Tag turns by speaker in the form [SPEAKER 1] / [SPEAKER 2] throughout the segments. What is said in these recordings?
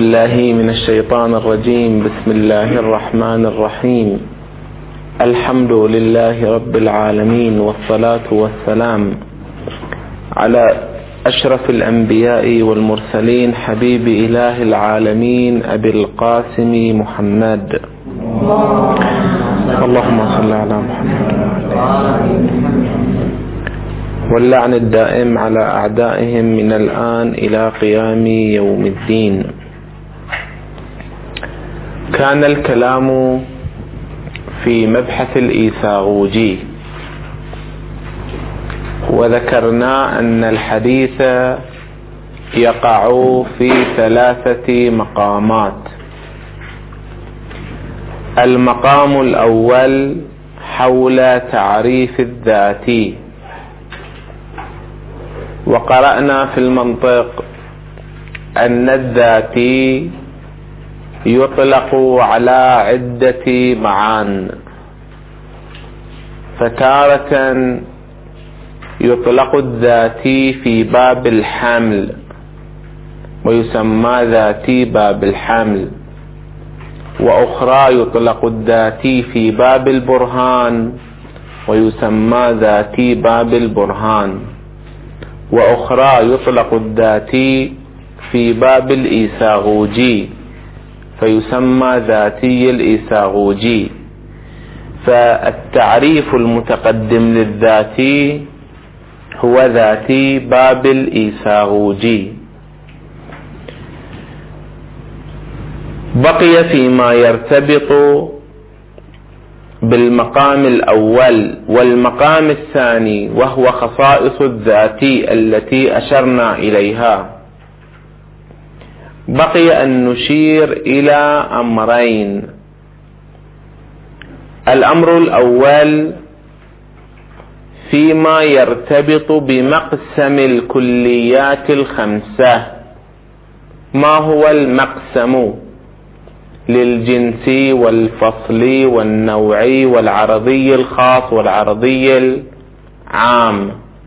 [SPEAKER 1] بالله من الشيطان الرجيم. بسم الله الرحمن الرحيم. الحمد لله رب العالمين، والصلاة والسلام على أشرف الأنبياء والمرسلين، حبيب إله العالمين أبي القاسم محمد. اللهم صل على محمد واللعن الدائم على أعدائهم من الآن إلى قيام يوم الدين. كان الكلام في مبحث الإيثاغوجي، وذكرنا أن الحديث يقع في 3 مقامات. المقام الأول حول تعريف الذات، وقرأنا في المنطق أن الذات يطلق على عدة معان، فتارة يطلق الذاتي في باب الحمل ويسمى ذاتي باب الحمل، وأخرى يطلق الذاتي في باب البرهان ويسمى ذاتي باب البرهان، وأخرى يطلق الذاتي في باب الإيثاغوجي فيسمى ذاتي الإيثاغوجي. فالتعريف المتقدم للذاتي هو ذاتي باب الإيثاغوجي. بقي فيما يرتبط بالمقام الأول والمقام الثاني، وهو خصائص الذاتي التي أشرنا إليها. بقي أن نشير إلى أمرين. الأمر الأول فيما يرتبط بمقسم الكليات ال5. ما هو المقسم للجنسي والفصلي والنوعي والعرضي الخاص والعرضي العام؟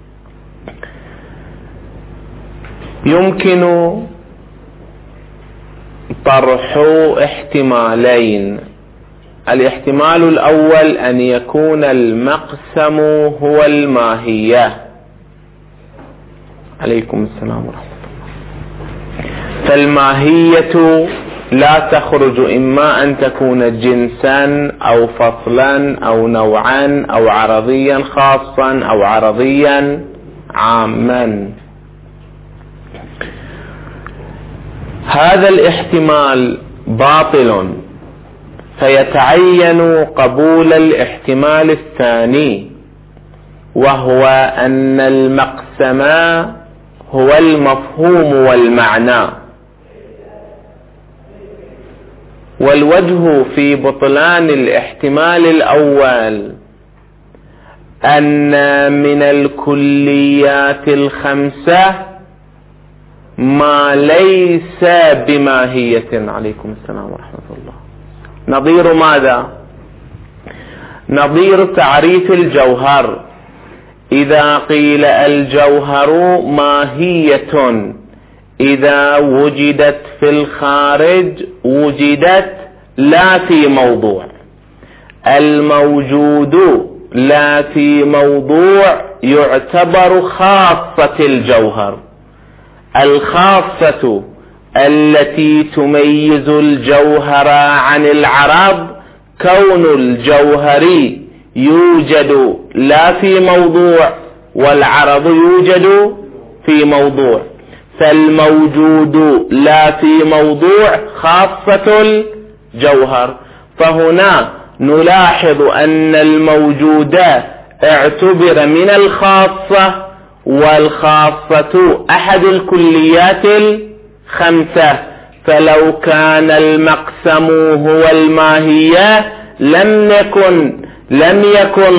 [SPEAKER 1] يمكن طرح احتمالين. الاحتمال الأول أن يكون المقسم هو الماهية. عليكم السلام ورحمة الله. فالماهية لا تخرج إما أن تكون جنسا أو فصلا أو نوعا أو عرضيا خاصا أو عرضيا عاما. هذا الاحتمال باطل، فيتعين قبول الاحتمال الثاني، وهو أن المقسم هو المفهوم والمعنى. والوجه في بطلان الاحتمال الأول أن من الكليات ال5 ما ليس بماهية. عليكم السلام ورحمة الله. نظير ماذا؟ نظير تعريف الجوهر. إذا قيل الجوهر ماهية إذا وجدت في الخارج وجدت لا في موضوع. الموجود لا في موضوع يعتبر خاصة الجوهر. الخاصة التي تميز الجوهر عن العرض كون الجوهر يوجد لا في موضوع والعرض يوجد في موضوع. فالموجود لا في موضوع خاصة الجوهر. فهنا نلاحظ أن الموجود اعتبر من الخاصة، والخاصة أحد الكليات ال5. فلو كان المقسم هو الماهية لم يكن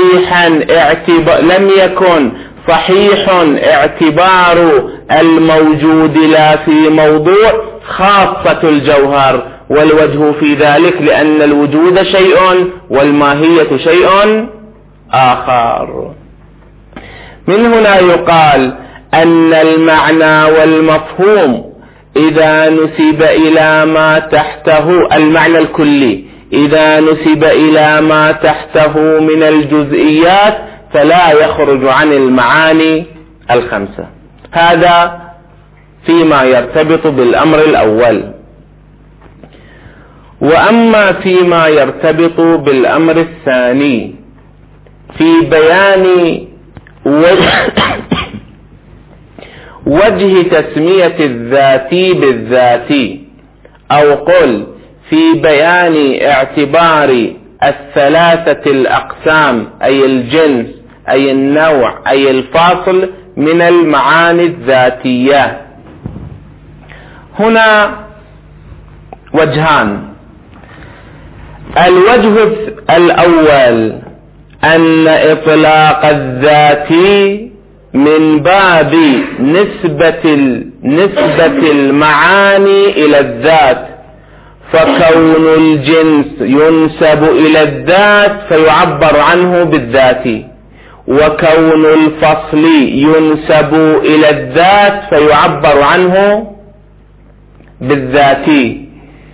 [SPEAKER 1] صحيح اعتبار الموجود لا في موضوع خاصة الجوهر. والوجه في ذلك لأن الوجود شيء والماهية شيء آخر. من هنا يقال أن المعنى والمفهوم إذا نسب إلى ما تحته المعنى الكلي، إذا نسب إلى ما تحته من الجزئيات فلا يخرج عن المعاني الخمسة. هذا فيما يرتبط بالأمر الأول. وأما فيما يرتبط بالأمر الثاني في بيان وجه تسمية الذاتي بالذاتي، أو قل في بيان اعتبار الثلاثة الأقسام أي الجنس أي النوع أي الفاصل من المعاني الذاتية، هنا وجهان. الوجه الأول أن إطلاق الذاتي من باب نسبة المعاني إلى الذات، فكون الجنس ينسب إلى الذات فيعبر عنه بالذاتي، وكون الفصل ينسب إلى الذات فيعبر عنه بالذاتي.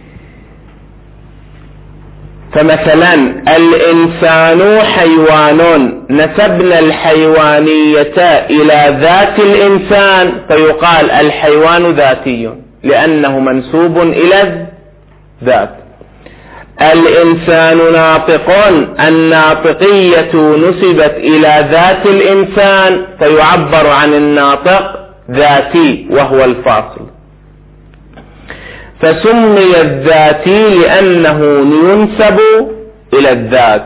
[SPEAKER 1] فمثلا الإنسان حيوان، نسبنا الحيوانية إلى ذات الإنسان فيقال الحيوان ذاتي لأنه منسوب إلى الذات. الإنسان ناطق، الناطقية نسبت إلى ذات الإنسان فيعبر عن الناطق ذاتي وهو الفاصل. فسمي الذاتي لأنه ينسب إلى الذات.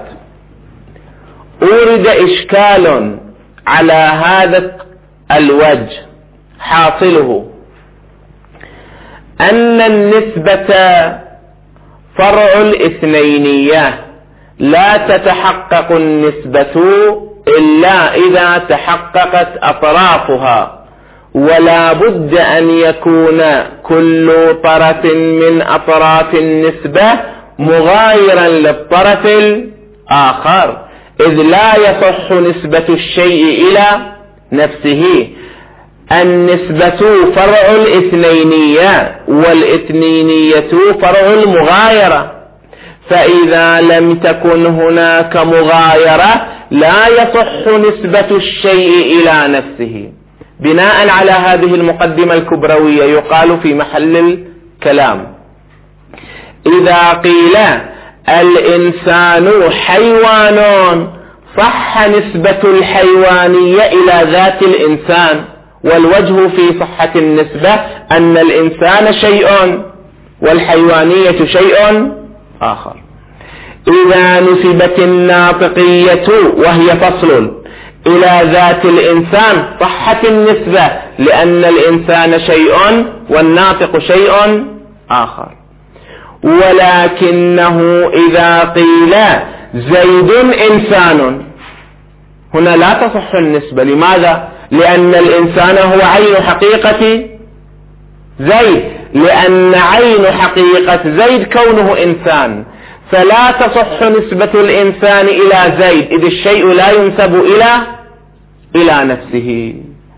[SPEAKER 1] أورد إشكال على هذا الوجه، حاصله أن النسبة فرع الاثنينية، لا تتحقق النسبة إلا إذا تحققت أطرافها، ولا بد أن يكون كل طرف من أطراف النسبة مغايرا للطرف الآخر، إذ لا يصح نسبة الشيء إلى نفسه. النسبة فرع الاثنينية، والاثنينية فرع المغايرة، فإذا لم تكن هناك مغايرة لا يصح نسبة الشيء إلى نفسه. بناء على هذه المقدمة الكبروية يقال في محل الكلام: إذا قيل الإنسان حيوان صح نسبة الحيوانية إلى ذات الإنسان، والوجه في صحة النسبة أن الإنسان شيء والحيوانية شيء آخر. إذا نسبت الناطقية وهي فصل إلى ذات الإنسان صحت النسبة، لأن الإنسان شيء والناطق شيء آخر. ولكنه إذا قيل زيد إنسان هنا لا تصح النسبة. لماذا؟ لأن الإنسان هو عين حقيقة زيد، لأن عين حقيقة زيد كونه إنسان، فلا تصح نسبة الإنسان إلى زيد، إذ الشيء لا ينسب إلى نفسه.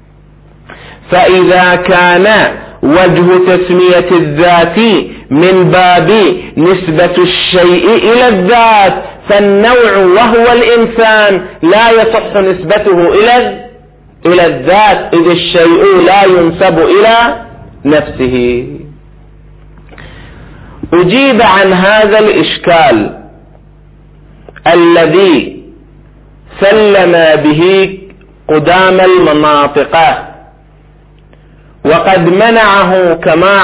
[SPEAKER 1] فإذا كان وجه تسمية الذات من باب نسبة الشيء إلى الذات، فالنوع وهو الإنسان لا يصح نسبته إلى الذات، إذ الشيء لا ينسب إلى نفسه. أجيب عن هذا الإشكال الذي سلم به قدام المناطق، وقد منعه كما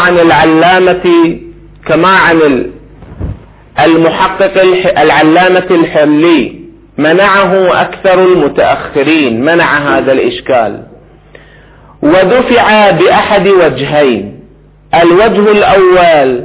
[SPEAKER 1] عن المحقق العلامة الحلي، منعه أكثر المتأخرين، منع هذا الإشكال، ودفع بأحد وجهين. الوجه الأول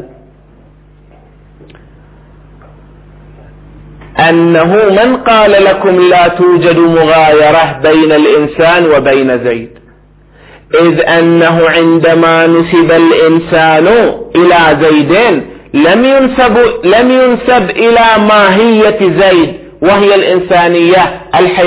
[SPEAKER 1] أنه من قال لكم لا توجد مغايرة بين الإنسان وبين زيد، إذ أنه عندما نسب الإنسان إلى زيد لم ينسب إلى ماهية زيد وهي الإنسانية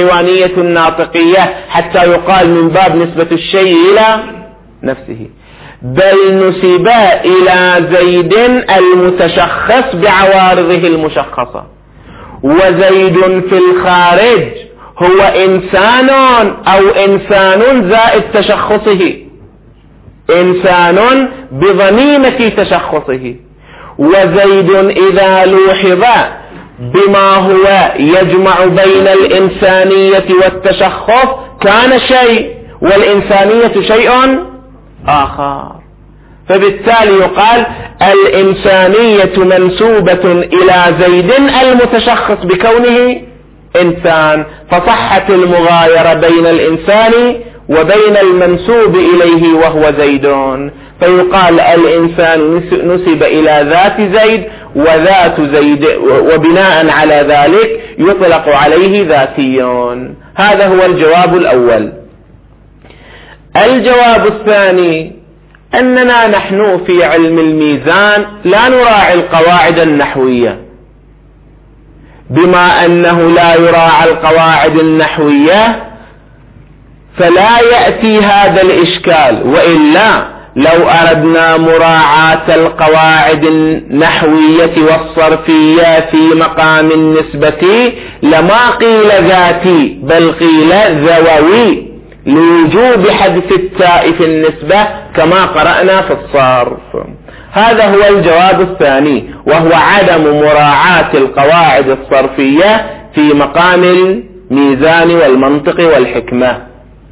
[SPEAKER 1] الحيوانية الناطقية، حتى يقال من باب نسبة الشيء إلى نفسه، بل نسب إلى زيد المتشخص بعوارضه المشخصة، وزيد في الخارج هو إنسان أو إنسان زائد تشخصه، إنسان بضميمة تشخصه. وزيد إذا لوحظ بما هو يجمع بين الإنسانية والتشخص كان شيء، والإنسانية شيء آخر، فبالتالي يقال الإنسانية منسوبة إلى زيد المتشخص بكونه إنسان، فصحت المغايرة بين الإنسان وبين المنسوب إليه وهو زيد، فيقال الإنسان نسب إلى ذات زيد، وذات زيد وبناء على ذلك يطلق عليه ذاتيون. هذا هو الجواب الأول. الجواب الثاني أننا نحن في علم الميزان لا نراعي القواعد النحوية، بما أنه لا يراعى القواعد النحوية فلا يأتي هذا الإشكال، وإلا لو أردنا مراعاة القواعد النحوية والصرفية في مقام النسبة لما قيل ذاتي بل قيل ذووي لوجوب حذف التاء في النسبة كما قرأنا في الصرف. هذا هو الجواب الثاني، وهو عدم مراعاة القواعد الصرفية في مقام الميزان والمنطق والحكمة.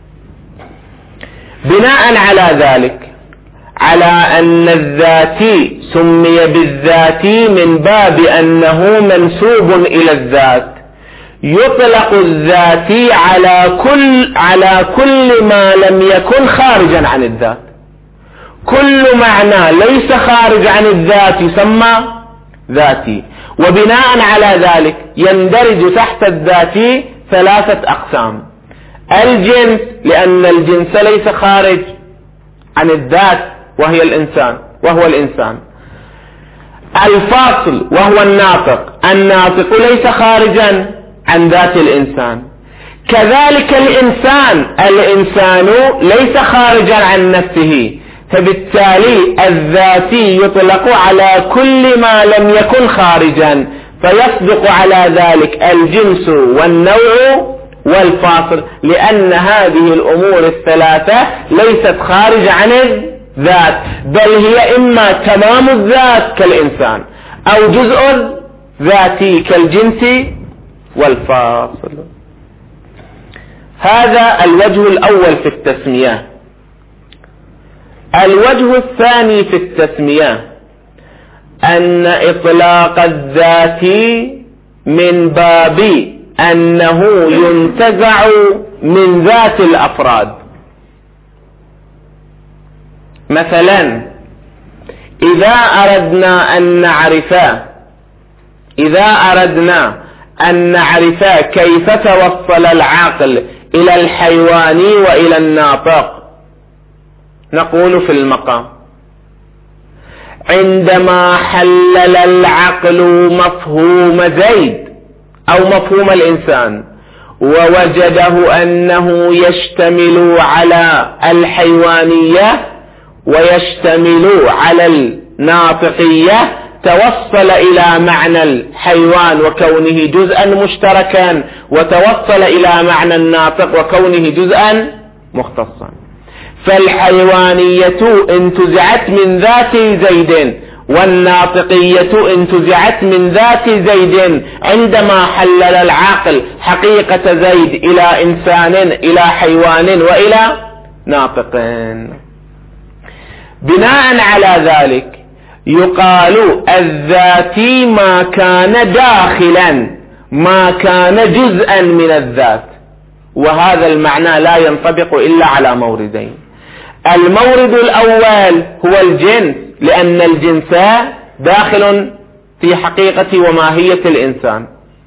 [SPEAKER 1] بناء على ذلك، على أن الذاتي سمي بالذاتي من باب أنه منسوب إلى الذات، يطلق الذاتي على كل ما لم يكن خارجا عن الذات. كل معنى ليس خارج عن الذات يسمى ذاتي، وبناء على ذلك يندرج تحت الذاتي ثلاثة أقسام: الجنس، لأن الجنس ليس خارج عن الذات وهو الإنسان. الفاصل وهو الناطق ليس خارجا عن ذات الإنسان. كذلك الإنسان ليس خارجا عن نفسه، فبالتالي الذاتي يطلق على كل ما لم يكن خارجا، فيصدق على ذلك الجنس والنوع والفاصل، لأن هذه الأمور الثلاثة ليست خارج عن الذات، بل هي إما تمام الذات كالإنسان أو جزء ذاتي كالجنس والفاصل. هذا الوجه الأول في التسمية. الوجه الثاني في التسمية أن إطلاق الذات من باب أنه ينتزع من ذات الأفراد. مثلا إذا أردنا أن نعرف كيف توصل العقل إلى الحيوان وإلى الناطق، نقول في المقام: عندما حلل العقل مفهوم زيد أو مفهوم الإنسان ووجده أنه يشتمل على الحيوانية ويشتمل على الناطقية، توصل إلى معنى الحيوان وكونه جزءا مشتركا، وتوصل إلى معنى الناطق وكونه جزءا مختصا. فالحيوانية انتزعت من ذات زيد، والناطقية انتزعت من ذات زيد عندما حلل العقل حقيقة زيد إلى إنسان، إلى حيوان، وإلى ناطق. بناء على ذلك يقال الذاتي ما كان داخلا، ما كان جزءا من الذات، وهذا المعنى لا ينطبق إلا على موردين. المورد الأول هو الجنس، لأن الجنس داخل في حقيقة وماهية الإنسان.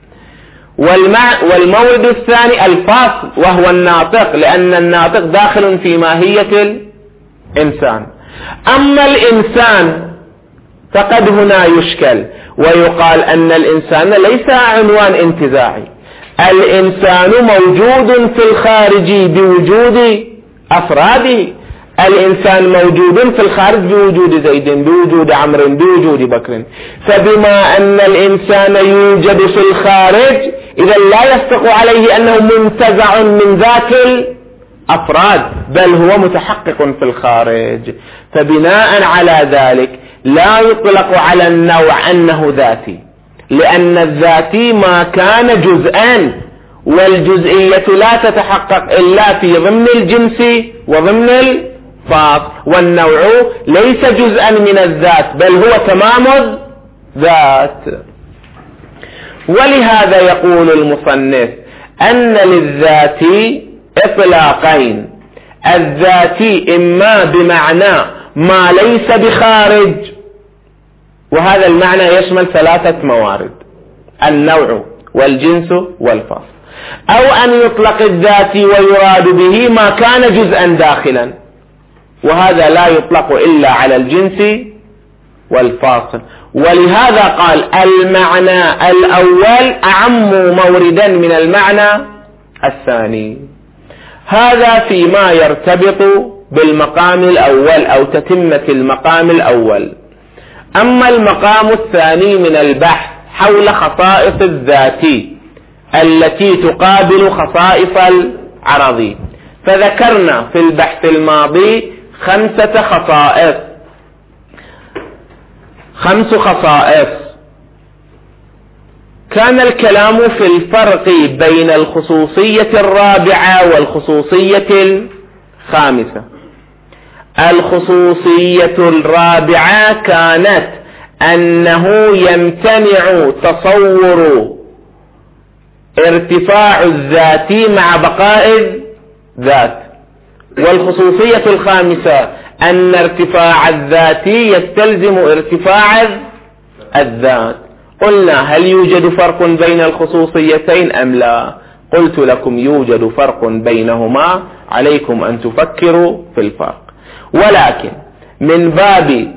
[SPEAKER 1] والمورد الثاني الفاصل وهو الناطق، لأن الناطق داخل في ماهية الإنسان. أما الإنسان فقد هنا يشكل ويقال أن الإنسان ليس عنوان انتزاعي، الإنسان موجود في الخارج بوجود أفراده. الإنسان موجود في الخارج بوجود زيد، بوجود عمرو، بوجود بكر. فبما أن الإنسان يوجد في الخارج إذا لا يصدق عليه أنه منتزع من ذات الأفراد، بل هو متحقق في الخارج. فبناء على ذلك لا يطلق على النوع أنه ذاتي، لأن الذاتي ما كان جزءا، والجزئية لا تتحقق إلا في ضمن الجنس وضمن الفاصل، والنوع ليس جزءا من الذات بل هو تمام الذات. ولهذا يقول المصنف أن للذاتي إطلاقين: الذاتي إما بمعنى ما ليس بخارج، وهذا المعنى يشمل 3 موارد: النوع والجنس والفصل، أو أن يطلق الذاتي ويراد به ما كان جزءا داخلا، وهذا لا يطلق إلا على الجنس والفاصل. ولهذا قال المعنى الأول أعم موردا من المعنى الثاني. هذا فيما يرتبط بالمقام الأول أو تتمة المقام الأول. أما المقام الثاني من البحث حول خصائص الذاتي التي تقابل خصائص العرضي، فذكرنا في البحث الماضي 5 خصائص. كان الكلام في الفرق بين الخصوصية الرابعة والخصوصية الخامسة. الخصوصية الرابعة كانت أنه يمتنع تصور ارتفاع الذات مع بقاء الذات، والخصوصية الخامسة أن ارتفاع الذات يستلزم ارتفاع الذات. قلنا هل يوجد فرق بين الخصوصيتين أم لا؟ قلت لكم يوجد فرق بينهما، عليكم أن تفكروا في الفرق. ولكن من باب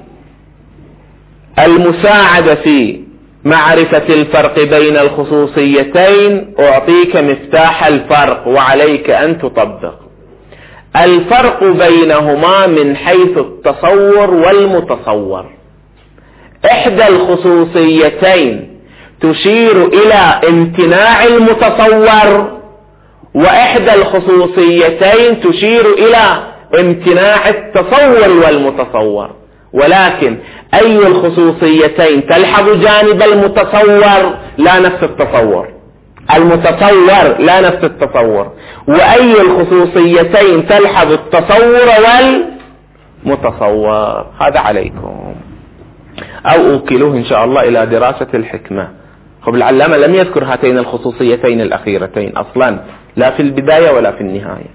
[SPEAKER 1] المساعدة في معرفة الفرق بين الخصوصيتين أعطيك مفتاح الفرق وعليك أن تطبق. الفرق بينهما من حيث التصور والمتصور: إحدى الخصوصيتين تشير إلى امتناع المتصور، وإحدى الخصوصيتين تشير إلى امتناع التصور والمتصور. ولكن أي الخصوصيتين تلحظ جانب المتصور لا نفس التصور، المتصور لا نفس التصور، وأي الخصوصيتين تلحظ التصور والمتصور. هذا عليكم، أو أوكلوه إن شاء الله إلى دراسة الحكمة. خب العلامة لم يذكر هاتين الخصوصيتين الأخيرتين أصلا، لا في البداية ولا في النهاية.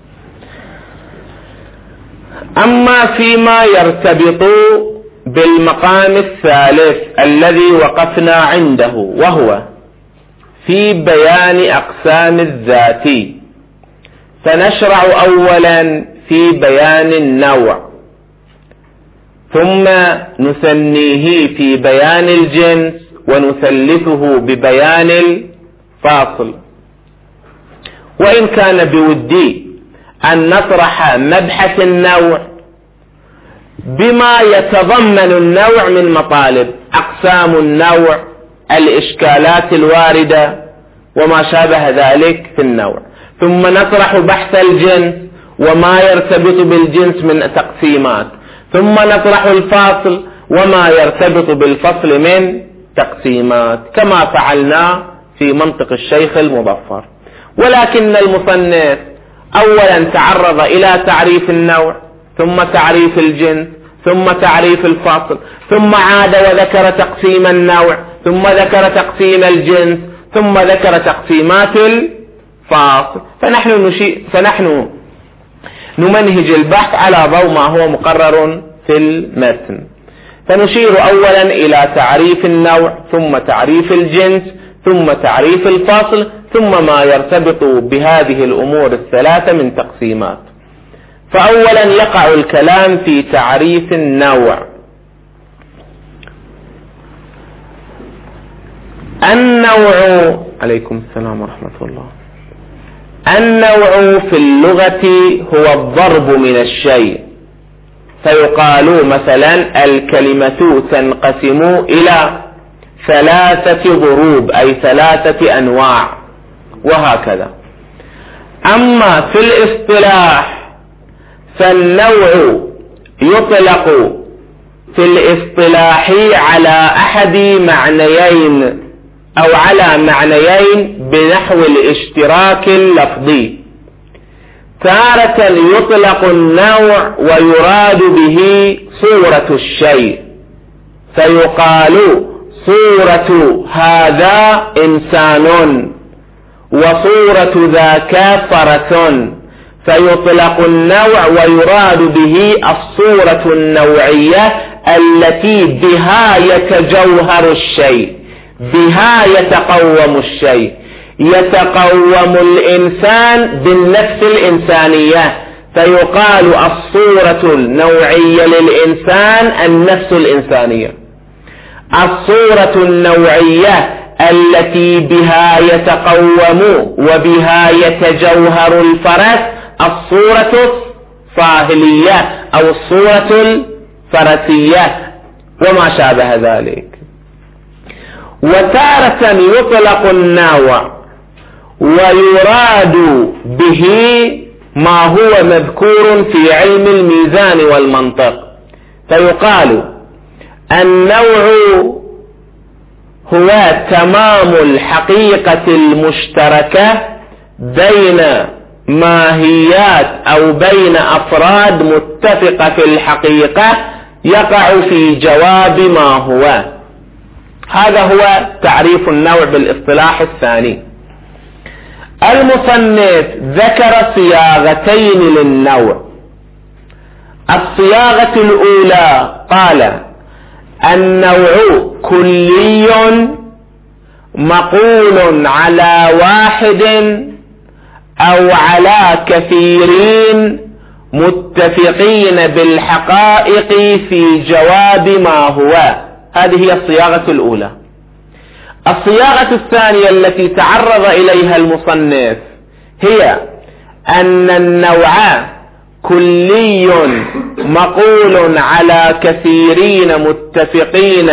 [SPEAKER 1] أما فيما يرتبط بالمقام الثالث الذي وقفنا عنده، وهو في بيان أقسام الذات، فنشرع أولا في بيان النوع، ثم نثنيه في بيان الجنس، ونثلثه ببيان الفاصل. وإن كان بودي أن نطرح مبحث النوع بما يتضمن النوع من مطالب: أقسام النوع، الإشكالات الواردة، وما شابه ذلك في النوع. ثم نطرح بحث الجنس وما يرتبط بالجنس من تقسيمات، ثم نطرح الفاصل وما يرتبط بالفصل من تقسيمات، كما فعلنا في منطق الشيخ المظفر. ولكن المصنف أولا تعرض إلى تعريف النوع، ثم تعريف الجنس، ثم تعريف الفاصل، ثم عاد وذكر تقسيم النوع، ثم ذكر تقسيم الجنس، ثم ذكر تقسيمات الفاصل. فنحن نمنهج البحث على ضوء ما هو مقرر في المتن. فنشير أولا إلى تعريف النوع، ثم تعريف الجنس، ثم تعريف الفاصل، ثم ما يرتبط بهذه الأمور الثلاثة من تقسيمات. فأولا يقع الكلام في تعريف النوع. النوع، عليكم السلام ورحمة الله، النوع في اللغة هو الضرب من الشيء فيقال مثلا الكلمة تنقسم إلى 3 ضروب، أي 3 أنواع، وهكذا. أما في الاصطلاح فالنوع يطلق في الاصطلاح على أحد معنيين أو على معنيين بنحو الاشتراك اللفظي. تارة يطلق النوع ويراد به صورة الشيء، فيقال صورة هذا إنسان وصورة ذاك فرس، فيطلق النوع ويراد به الصورة النوعية التي بها يتجوهر الشيء، بها يتقوم الشيء، يتقوم الإنسان بالنفس الإنسانية، فيقال الصورة النوعية للإنسان النفس الإنسانية. الصورة النوعية التي بها يتقوم وبها يتجوهر الفرس الصورة الصاهلية أو الصورة الفرسية وما شابه ذلك. وتارة يطلق النوع ويراد به ما هو مذكور في علم الميزان والمنطق، فيقال النوع هو تمام الحقيقة المشتركة بين ماهيات أو بين أفراد متفقة في الحقيقة يقع في جواب ما هو. هذا هو تعريف النوع بالاصطلاح الثاني. المصنف ذكر صياغتين للنوع. الصياغة الأولى قال النوع كلي مقول على واحد أو على كثيرين متفقين بالحقائق في جواب ما هو. هذه هي الصياغة الأولى. الصياغة الثانية التي تعرض إليها المصنف هي أن النوع كلي مقول على كثيرين متفقين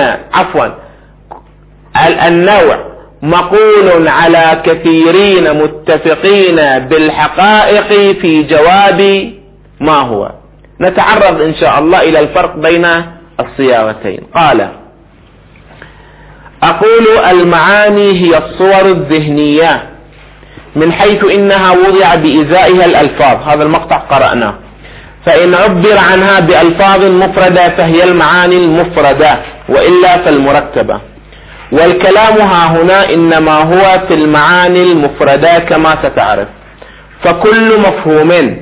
[SPEAKER 1] النوع مقول على كثيرين متفقين بالحقائق في جواب ما هو. نتعرض إن شاء الله إلى الفرق بين الصياغتين. قال أقول المعاني هي الصور الذهنية من حيث إنها وضع بإزائها الألفاظ. هذا المقطع قرأناه. فإن عبر عنها بألفاظ مفردة فهي المعاني المفردة وإلا فالمركبة. والكلام ها هنا إنما هو في المعاني المفردة كما ستعرف. فكل مفهوم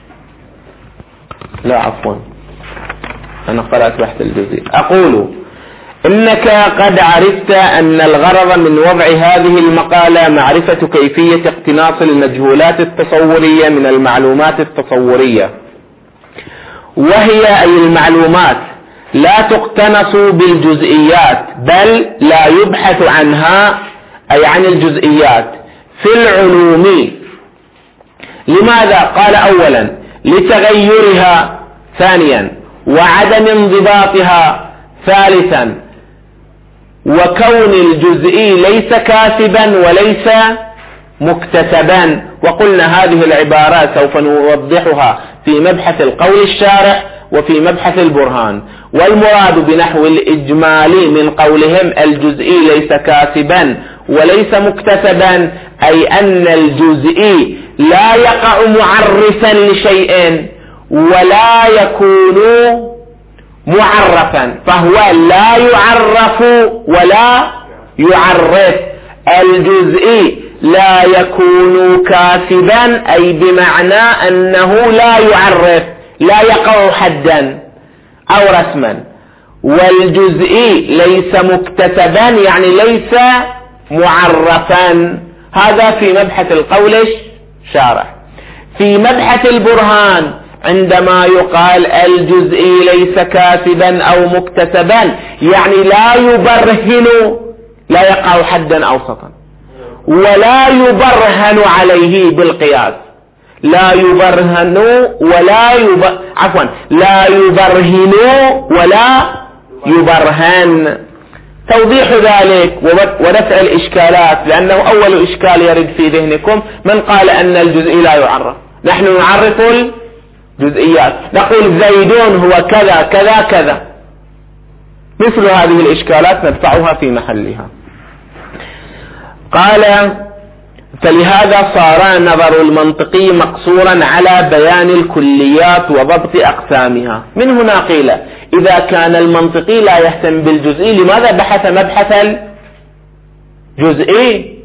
[SPEAKER 1] أنا قرأت بحث الجزء. أقول إنك قد عرفت أن الغرض من وضع هذه المقالة معرفة كيفية اقتناص المجهولات التصورية من المعلومات التصورية، وهي أي المعلومات لا تقتنص بالجزئيات بل لا يبحث عنها أي عن الجزئيات في العلوم. لماذا؟ قال أولا لتغيرها، ثانيا وعدم انضباطها، ثالثا وكون الجزئي ليس كاسبا وليس مكتسبا. وقلنا هذه العبارات سوف نوضحها في مبحث القول الشارح وفي مبحث البرهان. والمراد بنحو الإجمالي من قولهم الجزئي ليس كاسبا وليس مكتسبا أي أن الجزئي لا يقع معرفا لشيء ولا يكون معرفا، فهو لا يعرف ولا يعرف. الجزئي لا يكون كاسبا أي بمعنى أنه لا يعرف، لا يقع حدا أو رسما. والجزئي ليس مكتسبا يعني ليس معرفا. هذا في مبحث القول الشارح. في مبحث البرهان عندما يقال الجزئي ليس كاسبا أو مكتسبا يعني لا يبرهن، لا يقع حدا أوسطا ولا يبرهن عليه بالقياس، لا يبرهنوا لا يبرهنوا ولا يبرهن. توضيح ذلك ودفع الإشكالات، لأنه أول إشكال يرد في ذهنكم من قال أن الجزئي لا يعرف. نحن نعرف الجزئيات، نقول زيدون هو كذا كذا كذا. مثل هذه الإشكالات ندفعها في محلها. قال: فلهذا صار النظر المنطقي مقصورا على بيان الكليات وضبط أقسامها. من هنا قيل: إذا كان المنطقي لا يهتم بالجزئي، لماذا بحث مبحث الجزئي؟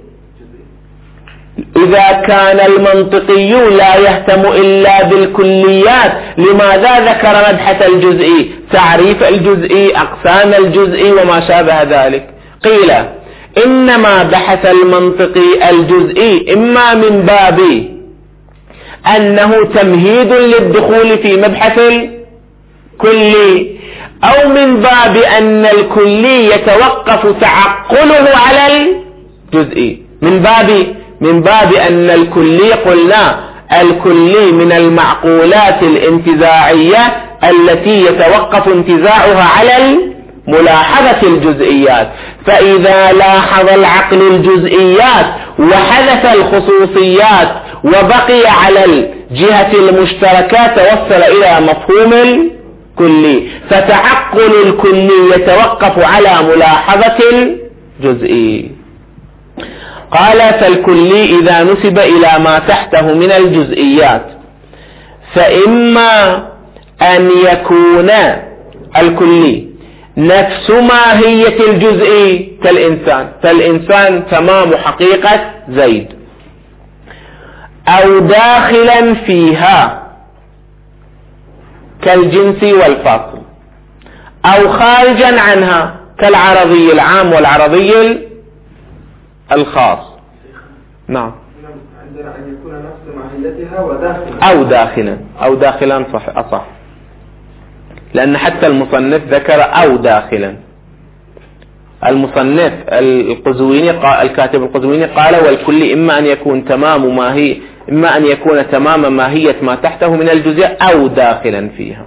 [SPEAKER 1] إذا كان المنطقي لا يهتم إلا بالكليات، لماذا ذكر مبحث الجزئي؟ تعريف الجزئي، أقسام الجزئي وما شابه ذلك. قيل: إنما بحث المنطقي الجزئي إما من باب أنه تمهيد للدخول في مبحث الكلي، أو من باب أن الكلي يتوقف تعقله على الجزئي. من باب أن الكلي، قلنا الكلي من المعقولات الانتزاعية التي يتوقف انتزاعها على ملاحظة الجزئيات، فإذا لاحظ العقل الجزئيات وحذف الخصوصيات وبقي على الجهة المشتركة توصل إلى مفهوم الكلي، فتعقل الكلي يتوقف على ملاحظة الجزئي. قال: فالكلي إذا نسب إلى ما تحته من الجزئيات فإما أن يكون الكلي نفس ماهية الجزئي كالإنسان، فالإنسان تمام حقيقة زيد، أو داخلا فيها كالجنس والفصل، أو خارجا عنها كالعرضي العام والعرضي الخاص. نعم.
[SPEAKER 2] عندنا أن يكون نفس ماهيتها وداخلا
[SPEAKER 1] أو داخلا صح أصح، لأن حتى المصنف ذكر أو داخلا. المصنف القزويني الكاتب القزويني قال: والكل إما أن يكون تمام ماهية ما تحته من الجزء أو داخلا فيها.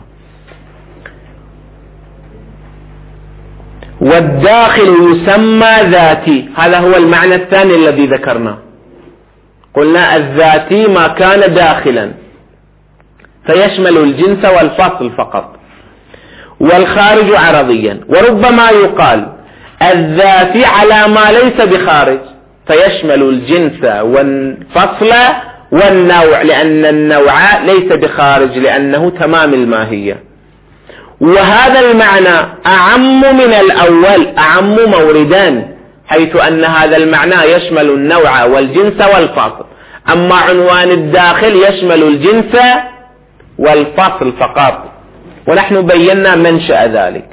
[SPEAKER 1] والداخل يسمى ذاتي، هذا هو المعنى الثاني الذي ذكرناه. قلنا الذاتي ما كان داخلا فيشمل الجنس والفصل فقط، والخارج عرضيا. وربما يقال الذاتي على ما ليس بخارج فيشمل الجنس والفصل والنوع، لأن النوع ليس بخارج لأنه تمام الماهية. وهذا المعنى أعم من الأول، أعم موردان، حيث أن هذا المعنى يشمل النوع والجنس والفصل، أما عنوان الداخل يشمل الجنس والفصل فقط، ونحن بينا منشأ ذلك.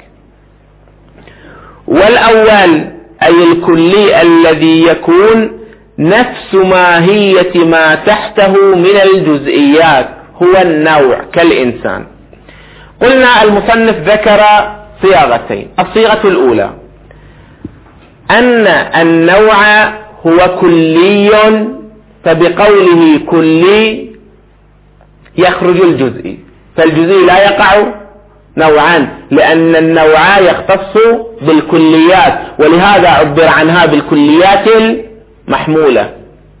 [SPEAKER 1] والأول أي الكلي الذي يكون نفس ماهية ما تحته من الجزئيات هو النوع كالإنسان. قلنا المصنف ذكر صياغتين. الصيغة الأولى أن النوع هو كلي، فبقوله كلي يخرج الجزئي، فالجزئي لا يقع نوعان، لأن النوع يختص بالكليات، ولهذا عبر عنها بالكليات المحمولة.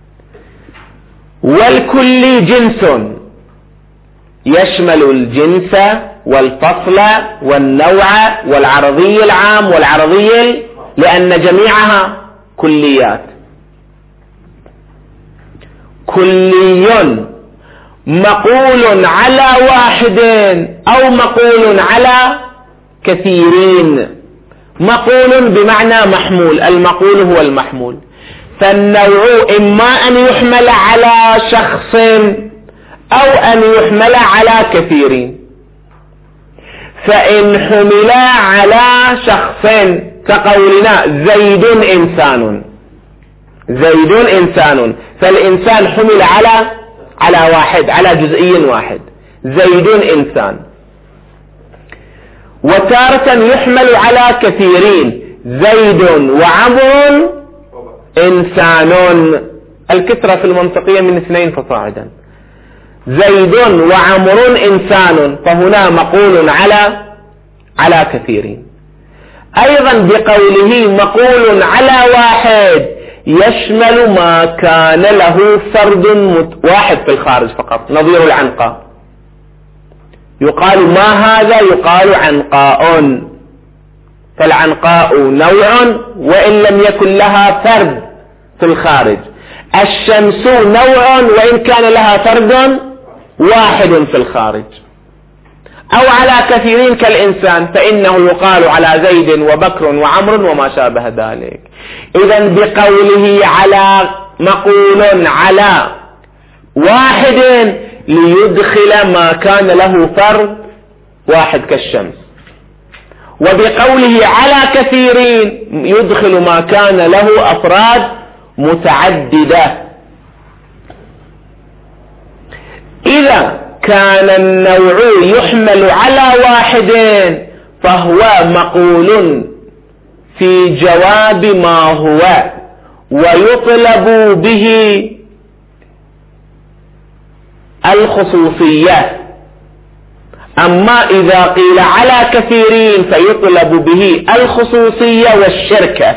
[SPEAKER 1] والكلي جنس يشمل الجنس والفصل والنوع والعرضي العام والعرضي، لأن جميعها كليات. كلي مقول على واحد أو مقول على كثيرين. مقول بمعنى محمول، المقول هو المحمول، فالنوع إما أن يحمل على شخص أو أن يحمل على كثيرين. فإن حمل على شخص كقولنا زيد إنسان، فالإنسان حمل على واحد، على جزئي واحد، زيد إنسان. وتارة يحمل على كثيرين، زيد وعمر إنسان. الكثرة في المنطقية من 2 فصاعدا. زيد وعمر إنسان، فهنا مقول على كثيرين. أيضا بقوله مقول على واحد يشمل ما كان له فرد واحد في الخارج فقط، نظير العنقاء. يقال ما هذا؟ يقال عنقاء، فالعنقاء نوع وإن لم يكن لها فرد في الخارج. الشمس نوع وإن كان لها فرد واحد في الخارج. أو على كثيرين كالإنسان، فإنه يقال على زيد وبكر وعمر وما شابه ذلك. إذن بقوله على مقول على واحد ليدخل ما كان له فرد واحد كالشمس، وبقوله على كثيرين يدخل ما كان له أفراد متعددة. إذا كان النوع يحمل على واحد فهو مقول في جواب ما هو ويطلب به الخصوصية. أما إذا قيل على كثيرين فيطلب به الخصوصية والشركة.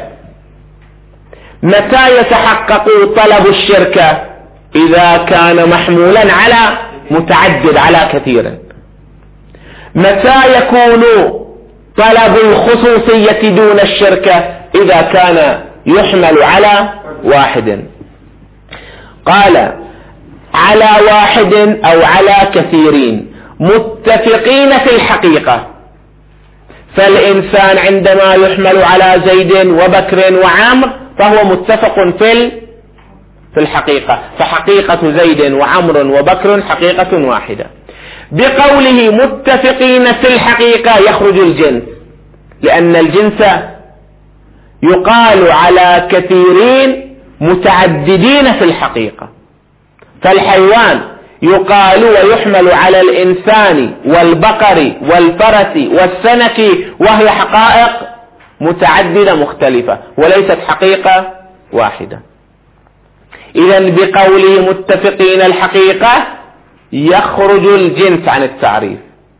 [SPEAKER 1] متى يتحقق طلب الشركة؟ إذا كان محمولا على متعدد على كثير. متى يكون طلب الخصوصية دون الشركة؟ إذا كان يحمل على واحد. قال على واحد أو على كثيرين متفقين في الحقيقة، فالإنسان عندما يحمل على زيد وبكر وعمر فهو متفق في الحقيقة، فحقيقة زيد وعمر وبكر حقيقة واحدة. بقوله متفقين في الحقيقة يخرج الجنس، لأن الجنس يقال على كثيرين متعددين في الحقيقة. فالحيوان يقال ويحمل على الإنسان والبقر والفرس والسنك، وهي حقائق متعددة مختلفة وليست حقيقة واحدة. إذن بقوله متفقين الحقيقة يخرج الجنس عن التعريف.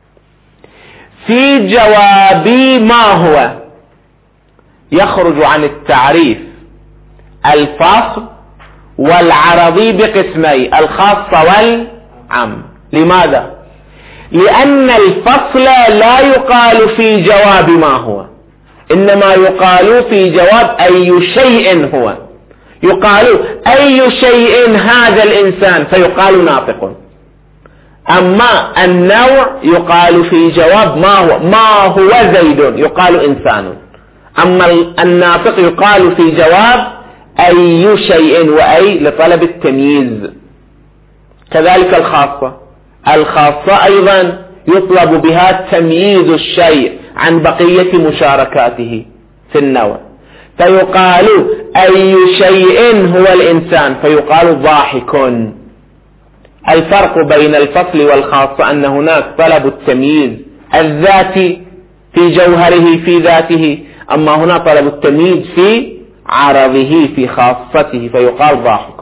[SPEAKER 1] في جواب ما هو يخرج عن التعريف الفصل والعرضي بقسمي الخاص والعام. لماذا؟ لأن الفصل لا يقال في جواب ما هو، إنما يقال في جواب أي شيء هو. يقال أي شيء هذا الإنسان فيقال ناطق. أما النوع يقال في جواب ما هو زيد يقال إنسان. أما الناطق يقال في جواب أي شيء، وأي لطلب التمييز. كذلك الخاصة أيضا يطلب بها تمييز الشيء عن بقية مشاركاته في النوع، فيقال أي شيء هو الإنسان فيقال ضاحك. الفرق بين الفصل والخاصة أن هناك طلب التمييز الذاتي في جوهره في ذاته، أما هنا طلب التمييز في عرضه في خاصته فيقال ضاحك.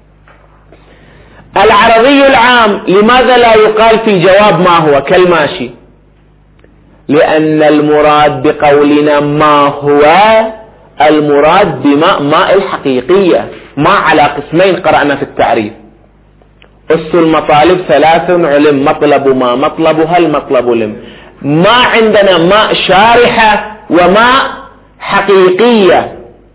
[SPEAKER 1] العرضي العام لماذا لا يقال في جواب ما هو كالماشي؟ لأن المراد بقولنا ما هو المراد بماء الحقيقية. ما على قسمين قرأنا في التعريف. أس المطالب ثلاث علم، مطلب ما مطلبها المطلب لم. ما عندنا ماء شارحة وماء حقيقية.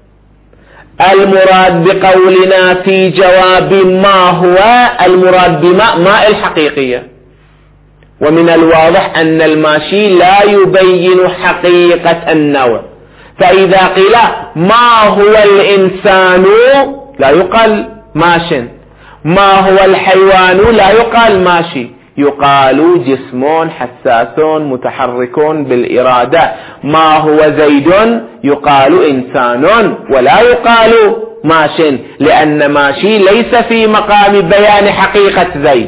[SPEAKER 1] المراد بقولنا في جواب ما هو المراد بماء الحقيقية. ومن الواضح أن الماشي لا يبين حقيقة النوع، فإذا قيل ما هو الإنسان لا يقال ماش، ما هو الحيوان لا يقال ماشي، يقال جسم حساس متحرك بالإرادة. ما هو زيد يقال إنسان ولا يقال ماش، لأن ماشي ليس في مقام بيان حقيقة زيد.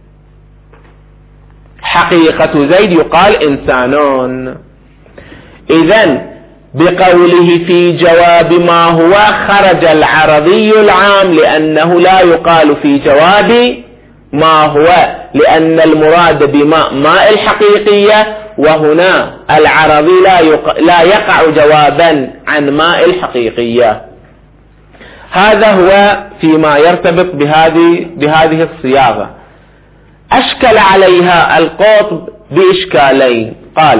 [SPEAKER 1] حقيقة زيد يقال إنسان. إذن بقوله في جواب ما هو خرج العرضي العام، لأنه لا يقال في جواب ما هو لأن المراد بماء ماء الحقيقية، وهنا العرضي لا يقع جوابا عن ماء الحقيقية. هذا هو فيما يرتبط بهذه الصياغة. أشكل عليها القطب بإشكالين.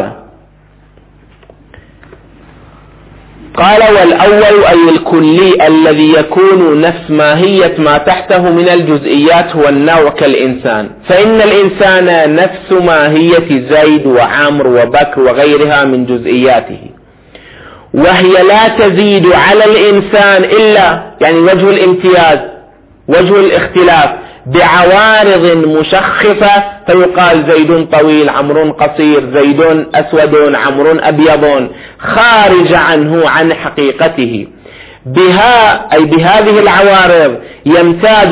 [SPEAKER 1] قال والأول أي الكلي الذي يكون نفس ماهية ما تحته من الجزئيات هو النوع كالإنسان، فإن الإنسان نفس ماهية زيد وعمر وبكر وغيرها من جزئياته، وهي لا تزيد على الإنسان إلا يعني وجه الامتياز وجه الاختلاف بعوارض مشخصة، فيقال زيد طويل عمر قصير، زيد أسود عمر أبيض، خارج عنه عن حقيقته. بهذه العوارض يمتاز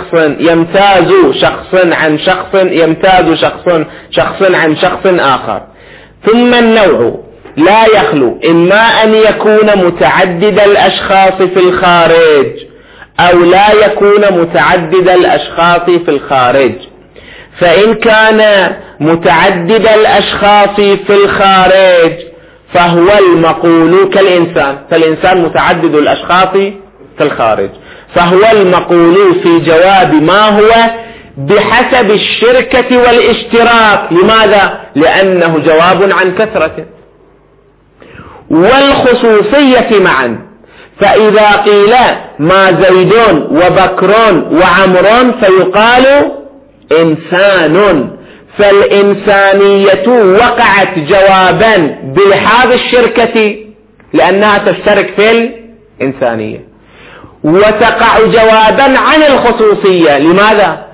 [SPEAKER 1] شخص عن شخص آخر. ثم النوع لا يخلو إما أن يكون متعدد الأشخاص في الخارج أو لا يكون متعدد الأشخاص في الخارج. فإن كان متعدد الأشخاص في الخارج فهو المقول كالإنسان، فالإنسان متعدد الأشخاص في الخارج، فهو المقول في جواب ما هو بحسب الشركة والاشتراك. لماذا؟ لأنه جواب عن كثرة والخصوصية معا. فإذا قيل ما زيد وبكر وعمر فيقال إنسان، فالإنسانية وقعت جوابا بلحاظ الشركة لأنها تشترك في الإنسانية، وتقع جوابا عن الخصوصية. لماذا؟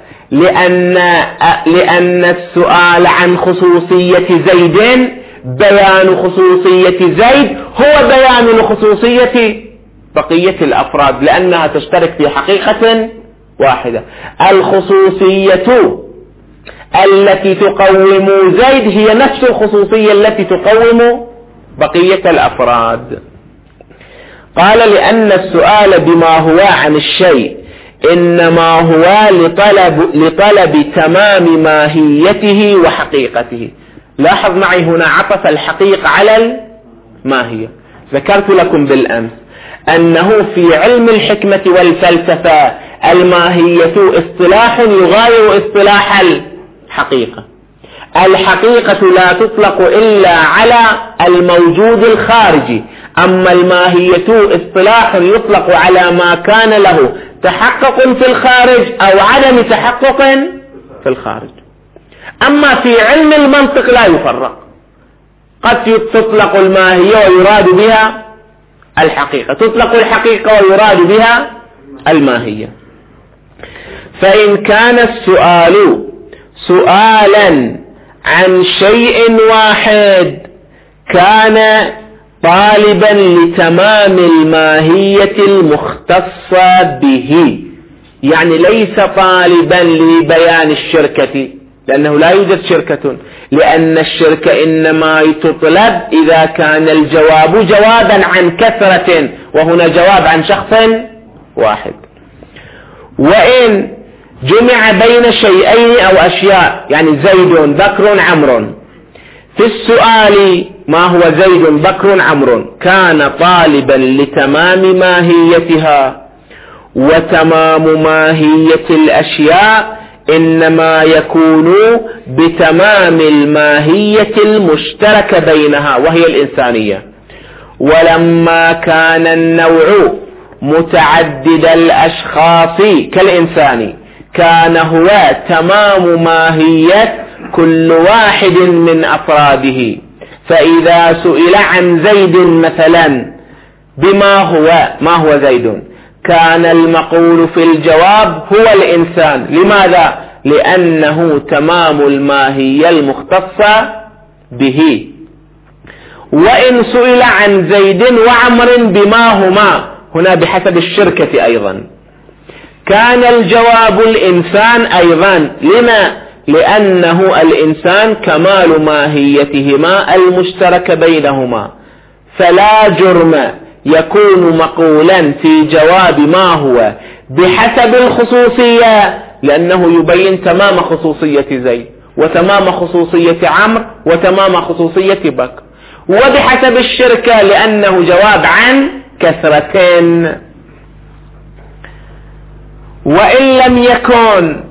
[SPEAKER 1] لأن السؤال عن خصوصية زيد بيان خصوصية زيد هو بيان خصوصية بقية الأفراد، لأنها تشترك في حقيقة واحدة. الخصوصية التي تقوم زيد هي نفس الخصوصية التي تقوم بقية الأفراد. قال لأن السؤال بما هو عن الشيء إنما هو لطلب تمام ماهيته وحقيقته. لاحظ معي هنا عطف الحقيقة على الماهية. ذكرت لكم بالأمس أنه في علم الحكمة والفلسفة الماهية اصطلاح يغاير اصطلاح الحقيقة. الحقيقة لا تطلق إلا على الموجود الخارجي، أما الماهية اصطلاح يطلق على ما كان له تحقق في الخارج أو عدم تحقق في الخارج. أما في علم المنطق لا يفرق، قد تطلق الماهية ويراد بها الحقيقة، تطلق الحقيقة ويراد بها الماهية. فإن كان السؤال سؤالا عن شيء واحد كان طالبا لتمام الماهية المختصة به، يعني ليس طالبا لبيان الشركة، لأنه لا يوجد شركة، لأن الشركة إنما تطلب إذا كان الجواب جوابا عن كثرة، وهنا جواب عن شخص واحد. وإن جمع بين شيئين أو أشياء، يعني زيد بكر عمرو، في السؤال ما هو زيد بكر عمرو كان طالبا لتمام ماهيتها، وتمام ماهية الأشياء إنما يكون بتمام الماهية المشتركة بينها وهي الإنسانية. ولما كان النوع متعدد الأشخاص كالإنسان كان هو تمام ماهية كل واحد من أفراده. فإذا سئل عن زيد مثلا ما هو زيد، كان المقول في الجواب هو الإنسان. لماذا؟ لأنه تمام الماهية المختصة به. وإن سئل عن زيد وعمر بما هما، هنا بحسب الشركة أيضا، كان الجواب الإنسان أيضا. لما؟ لأنه الإنسان كمال ماهيتهما المشترك بينهما، فلا جرم يكون مقولا في جواب ما هو بحسب الخصوصية لأنه يبين تمام خصوصية زيد وتمام خصوصية عمرو وتمام خصوصية بكر. وبحسب الشركة لأنه جواب عن كثرتين. وإن لم يكن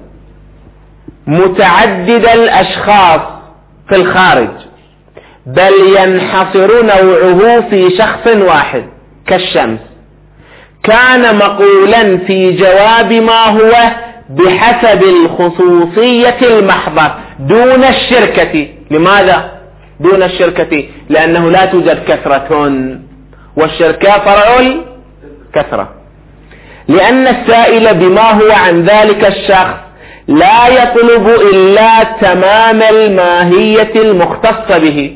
[SPEAKER 1] متعدد الأشخاص في الخارج بل ينحصر نوعه في شخص واحد كالشمس كان مقولا في جواب ما هو بحسب الخصوصية المحضة دون الشركة. لماذا دون الشركة؟ لأنه لا توجد كثرة والشركة فرع الكثرة. لأن السائل بما هو عن ذلك الشخص لا يطلب إلا تمام الماهية المختصة به،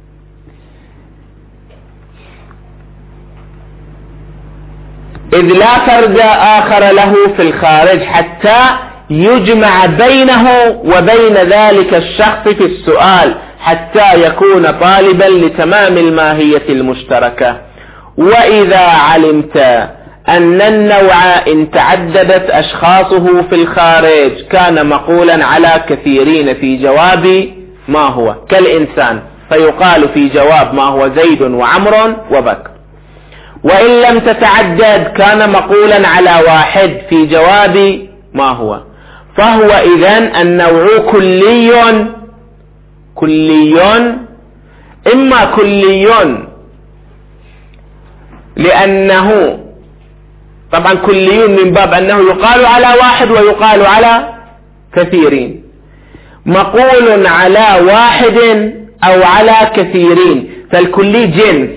[SPEAKER 1] إذ لا فرد آخر له في الخارج حتى يجمع بينه وبين ذلك الشخص في السؤال حتى يكون طالبا لتمام الماهية المشتركة. وإذا علمت أن النوع إن تعددت أشخاصه في الخارج كان مقولا على كثيرين في جواب ما هو كالإنسان، فيقال في جواب ما هو زيد وعمر وبكر. وإن لم تتعدد كان مقولا على واحد في جواب ما هو. فهو إذن النوع كلي إما كلي لأنه طبعا كلي من باب أنه يقال على واحد ويقال على كثيرين، مقول على واحد أو على كثيرين. فالكلي جنس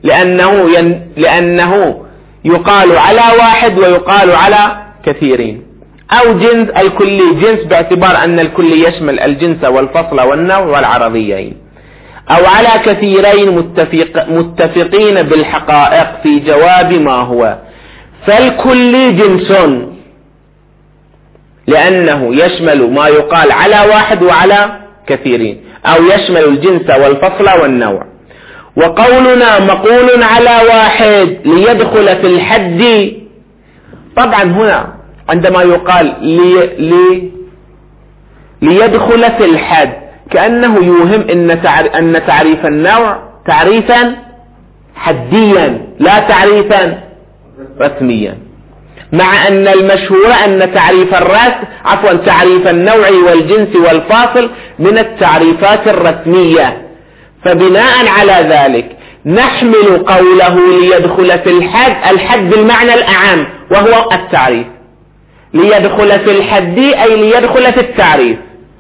[SPEAKER 1] لأنه يقال على واحد ويقال على كثيرين، أو جنس الكلي جنس باعتبار أن الكلي يشمل الجنس والفصل والنوع والعرضيين، أو على كثيرين متفقين بالحقائق في جواب ما هو. فالكلي جنس لأنه يشمل ما يقال على واحد وعلى كثيرين، أو يشمل الجنس والفصل والنوع. وقولنا مقول على واحد ليدخل في الحد، طبعا هنا عندما يقال ليدخل في الحد كأنه يوهم أن تعريف النوع تعريفا حديا لا تعريفا رسميا، مع أن المشهور أن تعريف النوع والجنس والفاصل من التعريفات الرسمية. فبناء على ذلك نحمل قوله ليدخل في الحد بالمعنى الأعم وهو التعريف. ليدخل في الحد أي ليدخل في التعريف.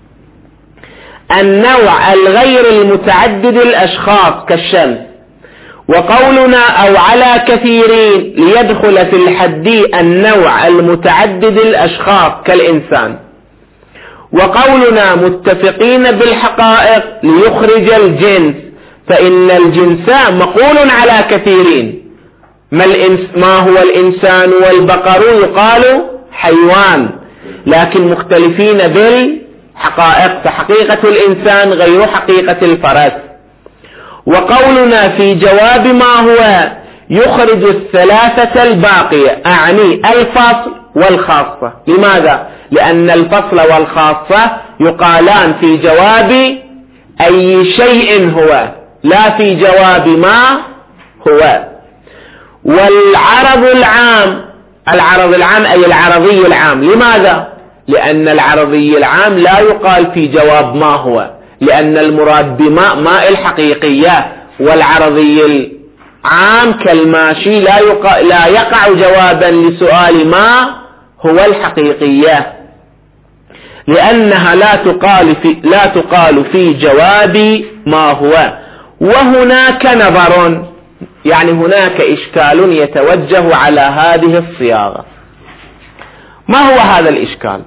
[SPEAKER 1] النوع الغير المتعدد الأشخاص كالشمس. وقولنا أو على كثيرين ليدخل في الحد النوع المتعدد الأشخاص كالإنسان. وقولنا متفقين بالحقائق ليخرج الجنس، فإن الجنس مقول على كثيرين. ما هو الإنسان والبقر؟ يقال حيوان، لكن مختلفين بالحقائق، فحقيقة الإنسان غير حقيقة الفرس. وقولنا في جواب ما هو يخرج الثلاثة الباقية، أعني الفصل والخاصة. لماذا؟ لأن الفصل والخاصة يقالان في جواب أي شيء هو، لا في جواب ما هو. والعرض العام أي العرضي العام. لماذا؟ لأن العرضي العام لا يقال في جواب ما هو، لأن المراد بماء الحقيقية، والعرضي العام كالماشي لا يقع جوابا لسؤال ما هو الحقيقية، لأنها لا تقال في جواب ما هو. وهناك نظر، يعني هناك إشكال يتوجه على هذه الصياغة. ما هو هذا الإشكال؟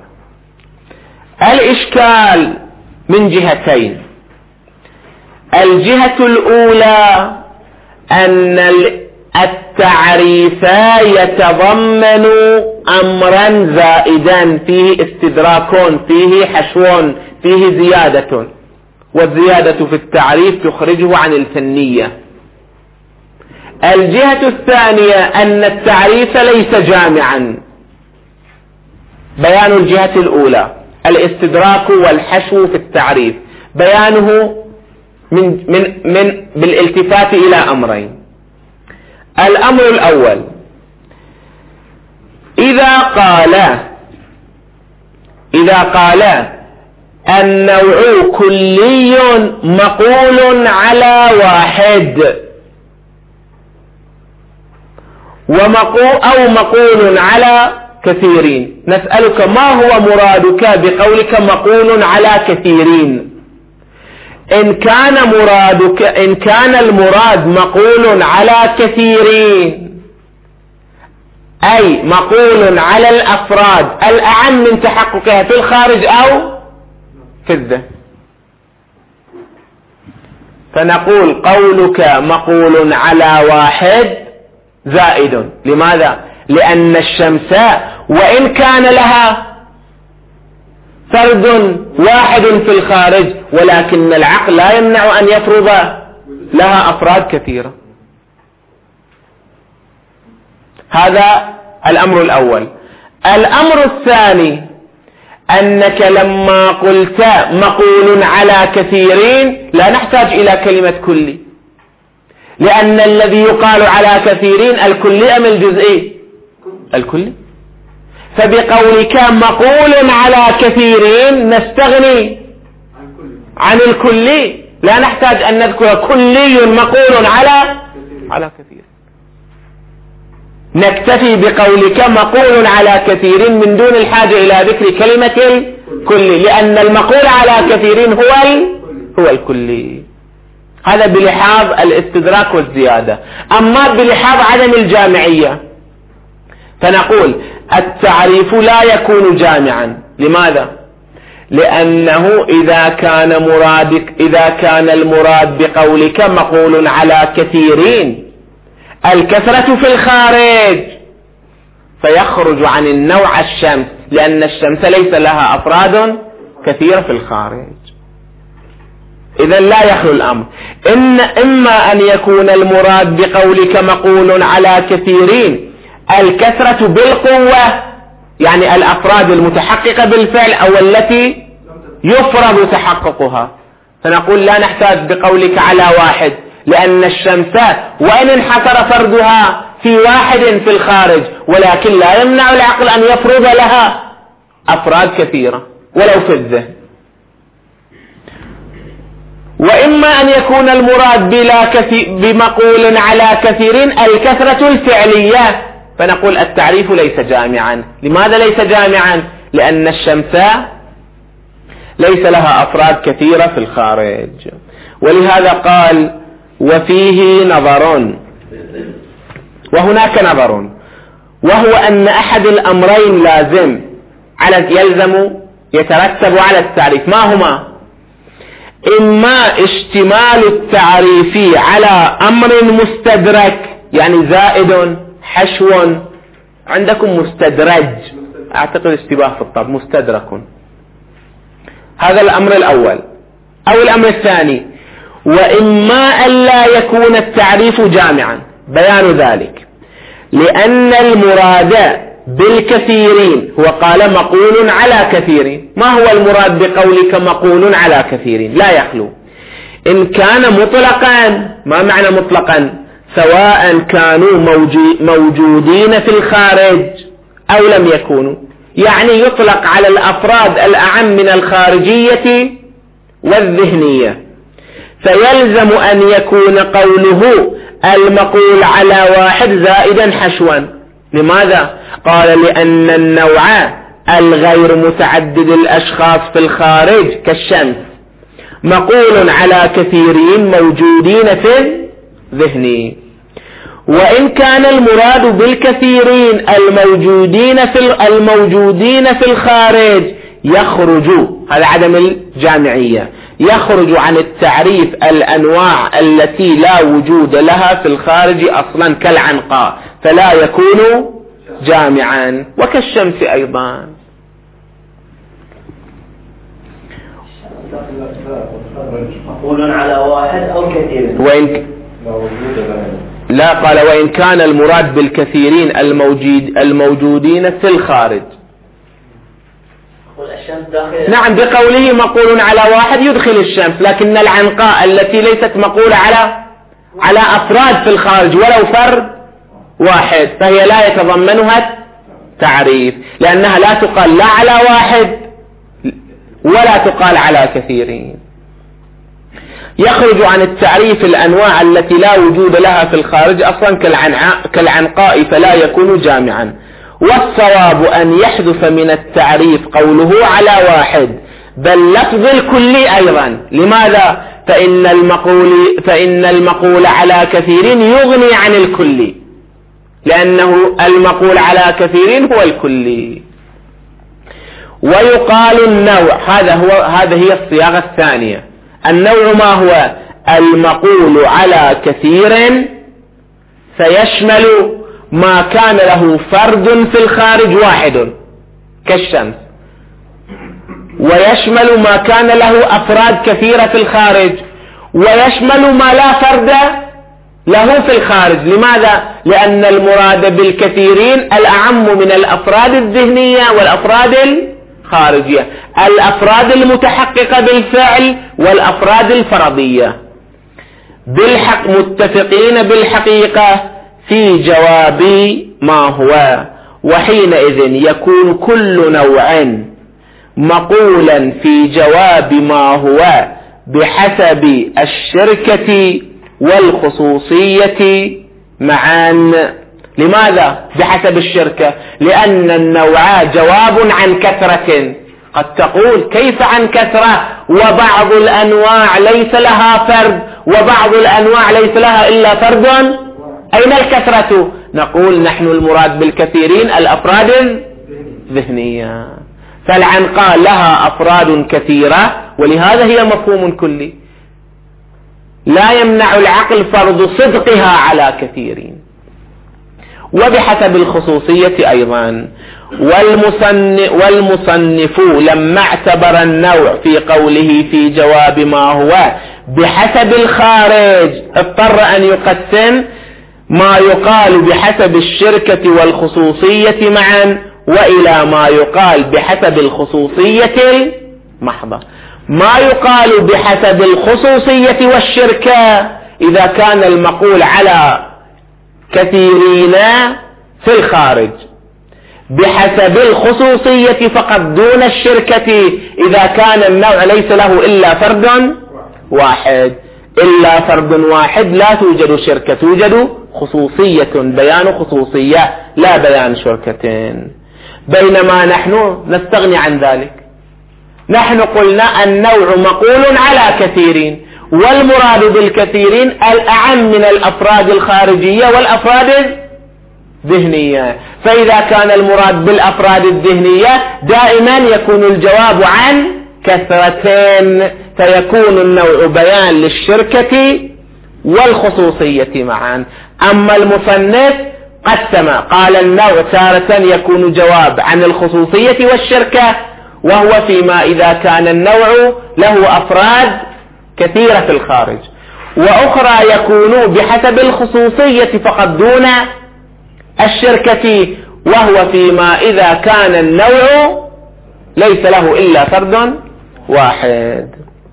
[SPEAKER 1] الإشكال من جهتين. الجهة الأولى أن التعريف يتضمن أمرا زائدا فيه استدراك، فيه حشو، فيه زيادة، والزيادة في التعريف تخرجه عن الفنية. الجهة الثانية أن التعريف ليس جامعا، بيان الجهة الأولى الاستدراك والحشو في التعريف، بيانه بالالتفات إلى أمرين. الأمر الأول: إذا قال النوع كلي مقول على واحد أو مقول على كثيرين، نسألك ما هو مرادك بقولك مقول على كثيرين؟ إن كان المراد مقول على كثيرين أي مقول على الأفراد الأعم من تحققها في الخارج أو في الذهن، فنقول قولك مقول على واحد زائد. لماذا؟ لأن الشمس وإن كان لها فرد واحد في الخارج ولكن العقل لا يمنع أن يفرض لها أفراد كثيرة. هذا الأمر الأول. الأمر الثاني: أنك لما قلت مقول على كثيرين لا نحتاج إلى كلمة كلي، لأن الذي يقال على كثيرين الكلي أم الجزئي؟ الكلي. فبقولك مقول على كثيرين نستغني عن الكلي، لا نحتاج أن نذكر كلي مقول على كثير، نكتفي بقولك مقول على كثير من دون الحاجة إلى ذكر كلمة الكلي، لأن المقول على كثيرين هو الكلي. هذا بلحاظ الاستدراك والزيادة. أما بلحاظ عدم الجامعية فنقول التعريف لا يكون جامعا. لماذا؟ لأنه إذا كان المراد بقولك مقول على كثيرين الكثرة في الخارج فيخرج عن النوع الشمس، لأن الشمس ليس لها أفراد كثيرة في الخارج. إذا لا يخلو الأمر، إما أن يكون المراد بقولك مقول على كثيرين الكثرة بالقوة، يعني الأفراد المتحققة بالفعل أو التي يفرض تحققها، فنقول لا نحتاج بقولك على واحد، لأن الشمس وإن انحصر فردها في واحد في الخارج ولكن لا يمنع العقل أن يفرض لها أفراد كثيرة ولو في الذهن. وإما أن يكون المراد بمقول على كثيرين الكثرة الفعلية، فنقول التعريف ليس جامعا. لماذا ليس جامعا؟ لأن الشمس ليس لها أفراد كثيرة في الخارج. ولهذا قال وفيه نظر، وهناك نظر، وهو أن أحد الأمرين يترتب على التعريف. ما هما؟ إما اشتمال التعريف على أمر مستدرك، يعني زائد حشو، عندكم مستدرج، أعتقد اشتباه في الطب، مستدرك. هذا الأمر الأول. أو الأمر الثاني: وإما ألا يكون التعريف جامعا. بيان ذلك لأن المراد بالكثيرين هو قال مقول على كثيرين. ما هو المراد بقولك مقول على كثيرين؟ لا يخلو إن كان مطلقا. ما معنى مطلقا؟ سواء كانوا موجودين في الخارج أو لم يكونوا، يعني يطلق على الأفراد الأعم من الخارجية والذهنية، فيلزم أن يكون قوله المقول على واحد زائدا حشوا. لماذا؟ قال لأن النوع الغير متعدد الأشخاص في الخارج كالشمس مقول على كثيرين موجودين في الذهن. وإن كان المراد بالكثيرين الموجودين في الخارج يخرج، هذا عدم الجامعية، يخرج عن التعريف الأنواع التي لا وجود لها في الخارج أصلا كالعنقاء، فلا يكون جامعا، وكالشمس أيضا.
[SPEAKER 3] مقول على واحد أو كثير.
[SPEAKER 1] لا، قال وإن كان المراد بالكثيرين الموجودين في الخارج.
[SPEAKER 3] الشمس داخل.
[SPEAKER 1] نعم، بقوله مقول على واحد يدخل الشمس، لكن العنقاء التي ليست مقولة على أفراد في الخارج ولو فرد واحد فهي لا يتضمنها تعريف، لأنها لا تقال لا على واحد ولا تقال على كثيرين. يخرج عن التعريف الأنواع التي لا وجود لها في الخارج أصلا كالعنقاء فلا يكون جامعا. والصواب أن يحذف من التعريف قوله على واحد بل لفظ الكلي أيضا. لماذا؟ فإن المقول على كثيرين يغني عن الكلي، لأنه المقول على كثيرين هو الكلي. ويقال النوع، هذا هي الصياغة الثانية. النوع ما هو؟ المقول على كثير فيشمل ما كان له فرد في الخارج واحد كالشمس، ويشمل ما كان له أفراد كثيرة في الخارج، ويشمل ما لا فرد له في الخارج. لماذا؟ لأن المراد بالكثيرين الأعم من الأفراد الذهنية والأفراد الخارجية، الأفراد المتحققة بالفعل والأفراد الفرضية. متفقين بالحقيقة في جواب ما هو، وحينئذ يكون كل نوع مقولا في جواب ما هو بحسب الشركة والخصوصية معا. لماذا بحسب الشركة؟ لأن النوع جواب عن كثرة. قد تقول كيف عن كثرة وبعض الأنواع ليس لها فرد وبعض الأنواع ليس لها إلا فرد، أين الكثرة؟ نقول نحن المراد بالكثيرين الأفراد الذهنية، فالعنقاء لها أفراد كثيرة ولهذا هي مفهوم كلي، لا يمنع العقل فرض صدقها على كثيرين. وبحسب الخصوصية أيضا. والمصنف لما اعتبر النوع في قوله في جواب ما هو بحسب الخارج اضطر أن يقسم ما يقال بحسب الشركة والخصوصية معا وإلى ما يقال بحسب الخصوصية المحضة. ما يقال بحسب الخصوصية والشركة إذا كان المقول على كثيرين في الخارج، بحسب الخصوصية فقط دون الشركة إذا كان النوع ليس له إلا فرد واحد. إلا فرد واحد لا توجد شركة، توجد خصوصية، بيان خصوصية لا بيان شركة. بينما نحن نستغني عن ذلك، نحن قلنا النوع مقول على كثيرين، والمراد بالكثيرين الأعم من الأفراد الخارجية والأفراد الذهنية. فإذا كان المراد بالأفراد الذهنية دائما يكون الجواب عن كثرتين، فيكون النوع بيان للشركة والخصوصية معا. أما المصنف قسم، قال النوع تارة يكون جواب عن الخصوصية والشركة، وهو فيما إذا كان النوع له أفراد كثيرة في الخارج، وأخرى يكون بحسب الخصوصية فقط دون الشركة، وهو فيما إذا كان النوع ليس له إلا فرد واحد.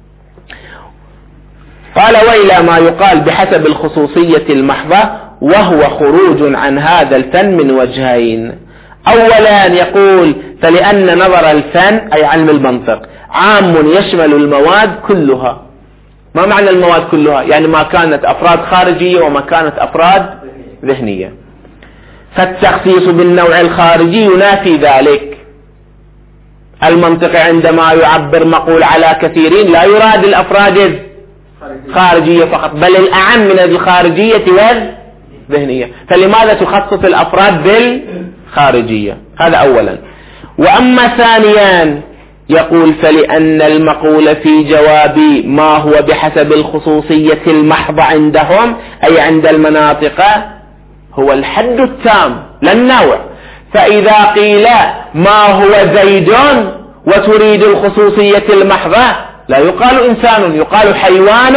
[SPEAKER 1] قال وإلى ما يقال بحسب الخصوصية المحضة، وهو خروج عن هذا الفن من وجهين. أولا يقول فلأن نظر الفن أي علم المنطق عام يشمل المواد كلها. ما معنى المواد كلها؟ يعني ما كانت أفراد خارجية وما كانت أفراد ذهنية. فالتخصيص بالنوع الخارجي ينافي ذلك. المنطق عندما يعبر مقول على كثيرين لا يراد الأفراد الخارجية فقط، بل الأعم من الخارجية والذهنية، فلماذا تخصص الأفراد بالخارجية؟ هذا أولا. وأما ثانيا يقول فلأن المقول في جواب ما هو بحسب الخصوصية المحضة عندهم أي عند المناطق هو الحد التام لا النوع. فإذا قيل ما هو زيد وتريد الخصوصية المحضة لا يقال إنسان، يقال حيوان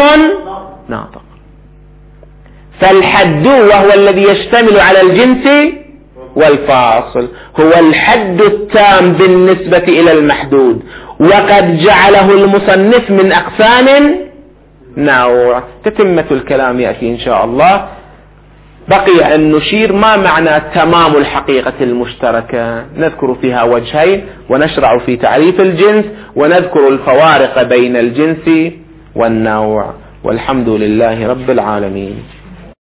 [SPEAKER 1] ناطق. فالحد وهو الذي يشتمل على الجنس والفاصل هو الحد التام بالنسبة إلى المحدود، وقد جعله المصنف من أقسام نوع. تتمة الكلام يأتي إن شاء الله. بقي أن نشير ما معنى تمام الحقيقة المشتركة، نذكر فيها وجهين، ونشرع في تعريف الجنس، ونذكر الفوارق بين الجنس والنوع. والحمد لله رب العالمين.